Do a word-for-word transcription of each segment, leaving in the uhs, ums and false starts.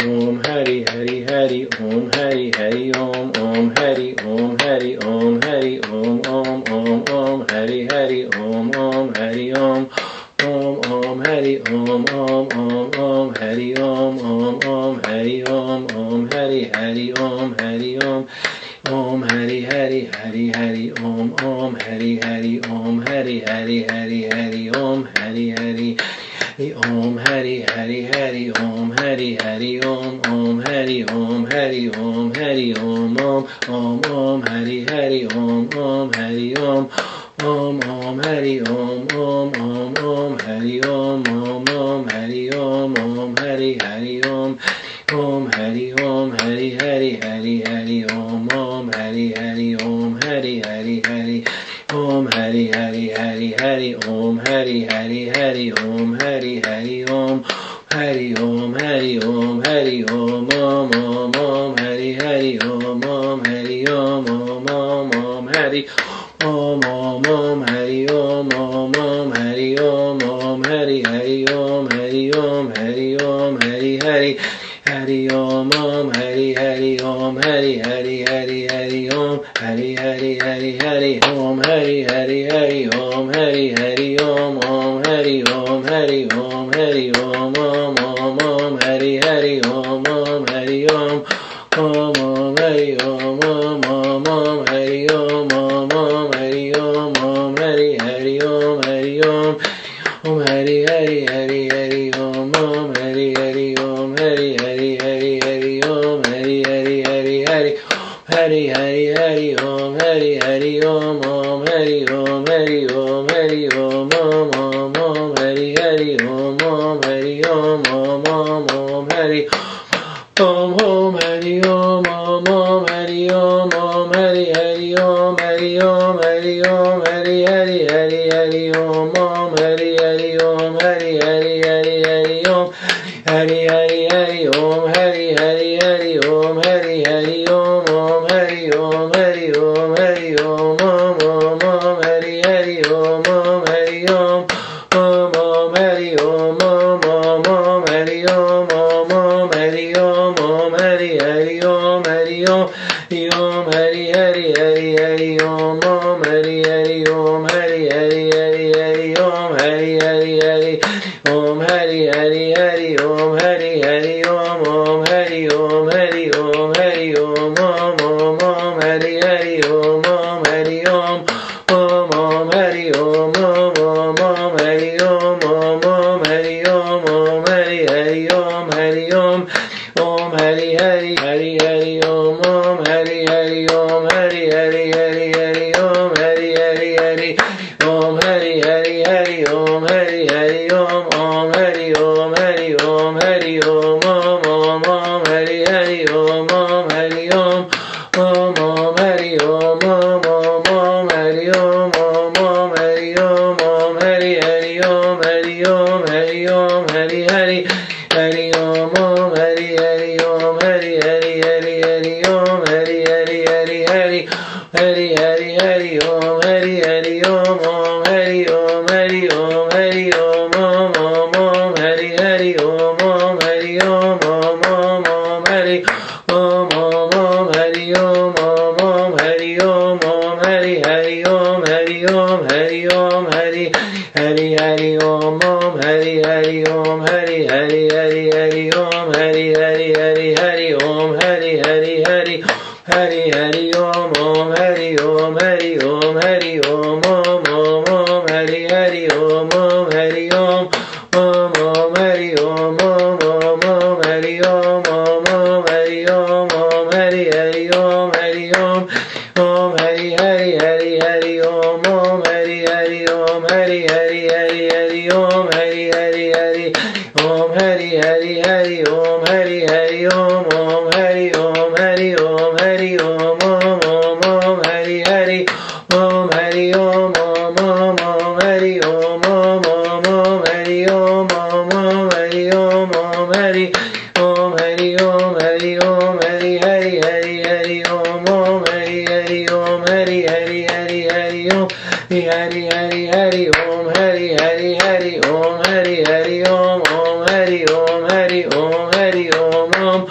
Om Hari Hari Hari Om Hari Hari Om Om Hari Om Hari Om Hari Om Om Om Om Hari Hari Om Om Hari Om Om Om Hari Om Om Om Om Hari Om Om Om Hari Om Om Hari Hari Om Hari Om Om Hari Hari Hari Hari Om Om Hari Hari Om Hari Hari Hari Hari Om Hari Hari Om Hari Hari Hari Om Hari Hari Om Om Hari Om Hari Om Hari Om Om Om Om Hari Hari Om Om Hari Om Om Om Hari Om Om Om Om Hari Om Om Om Hari Om Om Hari Hari Om Om Hari Om Hari Hari Hari Hari Om Om Hari Hari Om Hari Hari Hari Om Hari Hari Hari Hari Om Hari Hari Hari Om Hari Hari Om Hari Om Hari Om Hari Om Om Om Om Hari Hari Om Om Hari Om Om Om Om Hari Om Om Om Hari Om Om Om Hari Om Om Hari Hari Om Hari Om Hari Om Hari Hari Hari Om Om Hari Hari Om Hari Hari Hari Hari Om Hari Hari Hari Hari Om Hari Hari Hari Om Hari Hari Om Om Hari Om Hari Om Hari Om Om Om Om Hari Hari Om Om Hari Om Om Om Hari Om Om Om Om Hari Om Om Om Hari Om Om Hari Hari Om Hari Om Om Hari Hari Hari Hari Om Om Hari Hari Om Hari Hari Hari Hari Om Hari Hari Hari Hari Hari Hari Hari Om Hari Hari Om Om Hari Om Hari Om Hari Om Om Om Om Hari Hari Om Om Hari Om Om Om Om Hari Om Om Hari Om Om Om Hari Om Om Hari Hari Om Hari Om Hari Om Hari Hari Hari Hari Om Om Hari Hari Om Hari Hari Hari Hari Om Hari Hari Hari Om Hari Hari Hari Om Hari Hari Om Om Hari Om Hari Om Hari Om Om Om Om Hari Hari Om Om Hari Om Om Om Hari Om Om Om Om Hari Om Om Om Hari Om Om Hari Hari Om Hari Om Om Hari Hari Hari Hari Om Om Hari Hari Om Hari Hari Hari Hari Om Hari Hari Hari Om Hari Hari Hari Om Hari Hari Om Om Hari Om Hari Om Hari Om Om Om Om Hari Hari Om Om Hari Om Om Om Hari Om Om Om Om Hari Om Om Om Hari Om Om Hari Hari Om Hari Om Om Hari Hari Hari Hari Om Om Hari Hari Om Hari Hari Hari Hari Om Hari Hari Hari Om Hari Hari Hari Om Hari Hari Om Om Hari Om Hari Om Hari Om Om Om Om Hari Hari Om Om Hari Om Om Om Hari Om Om Om Om Hari Om Om Om Hari Om Om Hari Hari Om Hari Om Hari Om Hari Hari Hari Om Om Hari Hari Om Hari Hari Hari Hari Om Hari Hari Hari Hari Hari Hari Hari Om Hari Hari Om Om Hari Om Hari Om Hari Om Om Om Om Hari Hari Om Om Hari Om Om Om Om Hari Om Om Om Hari Om Om Om Hari Om Om Hari Hari Om Hari Om Hari Om Hari Hari Hari Om Om Hari Hari Om Hari Hari Hari Hari Om Hari Hari Hari Hari Om Hari Hari Hari Hari Hari Om Om Hari Om Hari Om Hari Om Om Om Om Hari Hari Om Om Hari Om Om Om Hari Om Om Om Om Hari Om Om Om Hari Om Om Hari Hari Om Hari Om Om Hari Hari Hari Hari Om Om Hari Hari Om Hari Hari Hari Hari Om Hari Hari Hari Om Hari Hari Hari Om Hari Hari Om Om Hari Om Hari Om Hari Om Om Om Om Hari Hari Om Hari Om Om Om Om Hari Om Om Om Om Hari Om Om Om Hari Om Om Hari Om Hari Om Hari Om Hari Hari Hari Hari Om Om Hari Hari Om Hari Hari Hari Hari Om Hari Hari Hari Om Hari Hari Hari Om Hari Hari Om Om Hari Om Hari Om Hari Om Om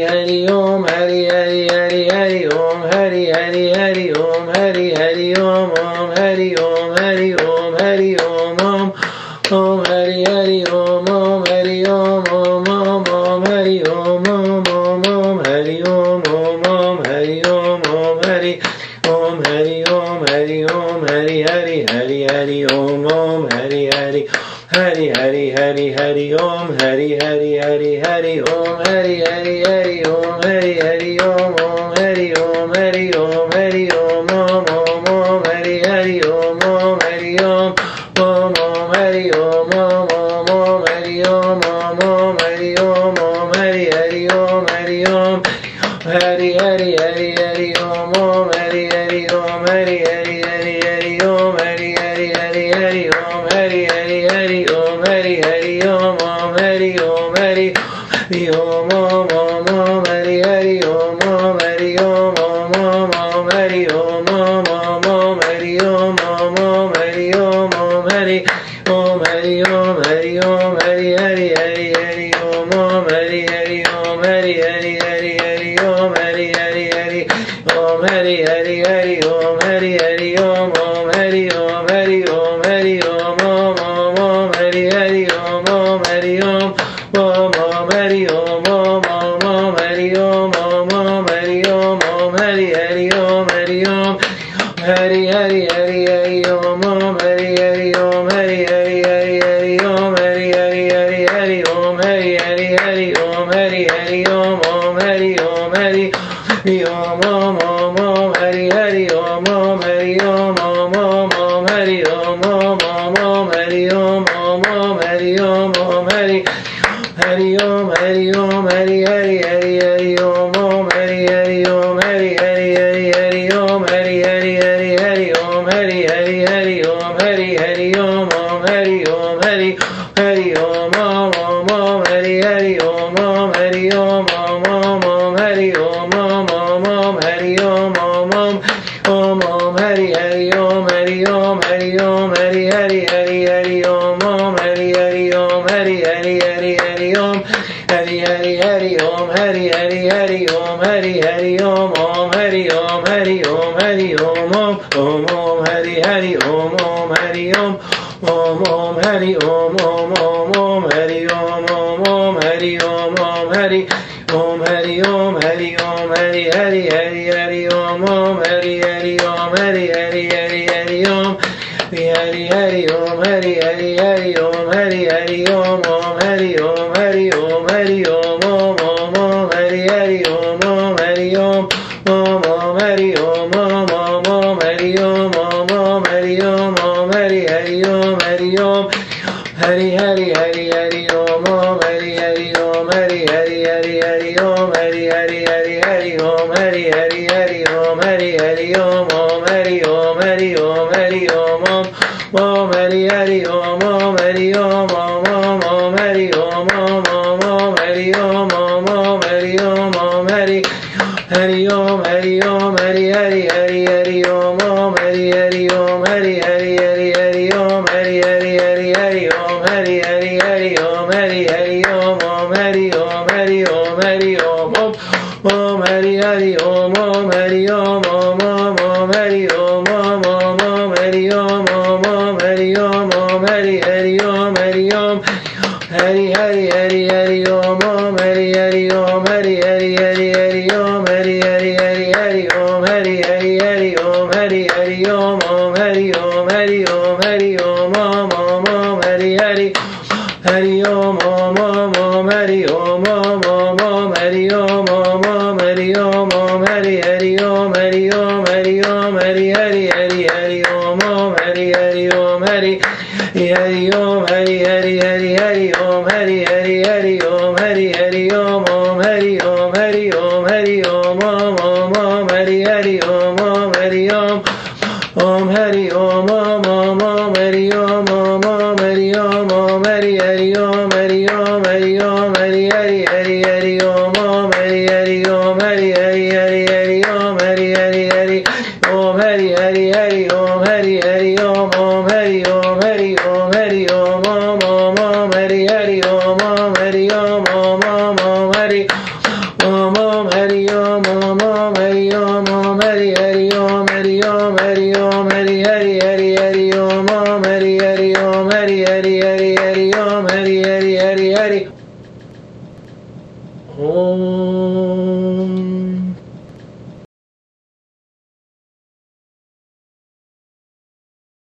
Hari Om, Hari Hari Hari Hari Om, Hari Hari Hari Om, Hari Hari Om, Om Hari Om, Hari Om, Hari Om, Om, Om Hari Hari Om, Om Hari Om, Om, Om, Om Hari Om, Om, Om, Om Hari Om, Om, Om Hari Om, Om Hari Om, Hari Om, Hari Om, Hari Hari Hari Hari Om, Om Hari Hari Hari Hari Hari Hari Om, Hari Hari Hari Hari Om, Hari Hari Hari Om, Hari Hari Om, Om Hari Om, Hari Om, Hari Om, Om, Om, Om Hari Hari Om, Om Hari Om, Om, Om Hari Om, Om, Om, Om Hari Om, Om, Om Hari Om, Om Hari Hari Om, Hari Om, Hari Hari Hari Hari Om, Om Hari Hari Om, Hari Hari Hari Hari Om, Hari Hari Hari Hari Om, Hari Hari Hari Om, Hari Hari Om, Om Hari Om, Hari Hari Om, Om, Om, Om Hari Hari Om, Om Hari Om, Om, Om, Om Hari Om, Om, Om, Om Hari Om, Om, Om Hari Om, Om Hari Om, Hari Om, Hari Om, Hari Hari Hari Hari Om, Om Hari Hari Om, Hari Hari Hari Hari Om, Hari Hari Hari Om, Hari Hari Hari Om, Hari Hari Om, Om Hari Om, Hari Om, Hari Om, Om, Om, Om Hari Hari Om, Om Hari Om, Om, Om Hari Om, Om, Om, Om Hari Om, Om, Om Hari Om, Om Hari Hari Om, Hari Om, Hari Hari Hari Hari Om, Om Hari Hari Om, Hari Hari Hari Hari Om, Hari Hari Hari Hari Om, Hari Hari Hari Om, Hari Hari Om, Om Hari Om, Hari Hari Om, Om, Om, Om Hari Hari Om, Om Hari Om, Om, Om, Om Hari Om, Om, Om, Om Hari Om, Om, Om Hari Om, Om Hari Hari Om, Hari Om, Hari Hari Hari Hari Om, Om Hari Hari Om, Hari Hari Hari Hari Om, Hari Hari Hari Hari Om, Hari Hari Hari Om, Hari Hari Om, Om Hari Om, Hari Hari Om, Om, Om, Om Hari Hari Om, Om Hari Om, Om, Om, Om Hari Om, Om, Om, Om Hari Om, Om, Om, Om, Om Hari Hari Om, Hari Om, Hari Om, Hari Hari Hari Hari Om, Om Hari Hari Om, Hari Hari Hari Hari Om, Hari Hari Hari Om, Hari Hari Hari Om, Hari Hari Om, Om Hari Om, Hari Om, Hari Om, Om, Om, Om Hari Hari Om, Om Hari Om, Om, Om Hari Om, Om, Om, Om Hari Om, Om, Om Hari Om, Om Hari Om, Hari Om, Hari Om, Hari Hari Hari Hari Om, Om Hari Hari Om, Hari Hari Hari Hari Om, Hari Hari Om, Hari Hari Hari Om, Hari Hari Om, Om Hari Om, Hari Om, Hari Om, Om, Om, Om Hari Hari Om, Om Hari Om, Om, Om Hari Om, Om, Om, Om Hari Om, Om, Om Hari Om, Om Hari Hari Om, Hari Om, Hari Hari Hari Hari Om, Om Hari Hari Om, Hari Hari Hari Hari Om, Hari Hari Hari Hari Om, Hari Hari Hari Om, Hari Hari Om, Om Hari Om, Hari Om, Hari Om, Om, Om Hari Hari Om, Om Hari Om, Om, Om, Om Hari Om, Om, Om, Om Hari Om, Om, Om Hari Om, Om Hari Hari Om, Hari Om, Hari Hari Hari Hari Om, Om Hari Hari Om, Hari Hari Hari Hari Om, Hari Hari Hari Hari Om, Hari Hari Hari Om, Hari Hari Om, Om Hari Om, Hari Om, Hari Om, Om, Om Hari Hari Om, Om Hari Om, Om, Om, Om Hari Om, Om, Om, Om Hari Om, Om, Om Hari Om, Om Hari Hari Om, Hari Om, Hari Hari Hari Hari Om, Om Hari Hari Om, Hari Hari Hari Hari Om, Hari Hari Hari Hari Om, Hari Hari Hari Om, Hari Hari Om, Om Hari Om, Hari Om, Hari Om, Om, Om, Om Hari Hari Hari Om, Om, Om, Om Hari Om, Om, Om, Om Hari Om, Om, Om Hari Om, Om Hari Hari Om, Hari Om, Hari Om, Hari Hari Hari Hari Om, Om Hari Hari Om, Hari Hari Om, Hari Hari Hari Hari Om, Hari Hari Hari Om, Hari Hari Om, Om Hari Om, Hari Om, Hari Om, Om, Om, Om Hari Hari Om, Om Hari Om, Om Hari Om, Om, Om, Om Hari Om, Om, Om Hari Om, Om Hari Hari Om, Hari Om, Hari Om, Hari Hari Hari Hari Om, Om Hari Hari Om, Hari Hari Hari Hari Om, Hari Hari Hari Om, Hari Hari Hari Om, Hari Hari Om, Om Hari Om, Hari Om, Hari Om, Om, Om, Om Hari Hari Om, Om Hari Om, Om, Om, Om Hari Om, Om Hari Om Om Hari Hari Om Hari Om Hari Om Hari Hari Hari Hari Om Om Hari Hari Om Hari Hari Hari Hari Om Hari Hari Hari Hari Om